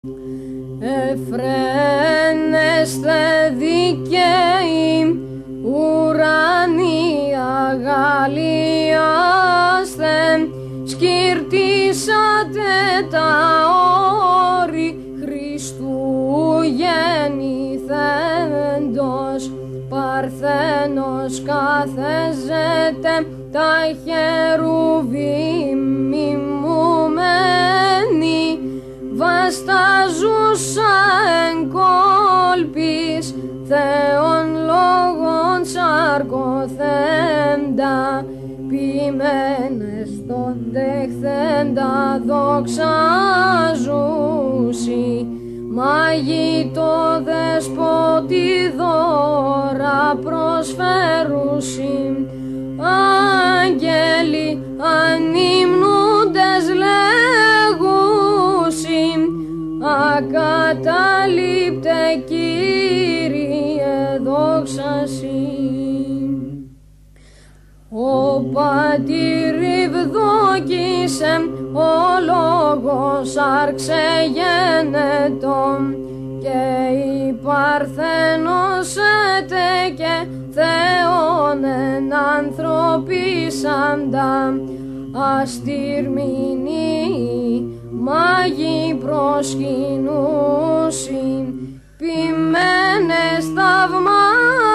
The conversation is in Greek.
Εφραίνεστε δικαίοι, ουρανοί αγαλιάστε, σκυρτήσατε τα όρη Χριστού γεννηθέντος. Παρθένος καθέζεται, τα χερουβίμ μιμουμένοι, βασταζούσα εν κόλπης, Θεόν λόγων σαρκοθέντα, ποιημένες τον δεχθέντα δοξάζουσι, μάγοι το δεσπότη δώρα προσφέρουσι, άγγελοι ανυμνούντες λέγουσι, ακαταλείπτε Κύριε δόξασι. Ο Πατήρ ευδόκησε, ο λόγος άρξε γένετον, και η Παρθένος έτεκε Θεόν εν ανθρωπίσαντα, αστυρμηνοί μάγοι προσκυνούσιν, ποιμένες θαυμά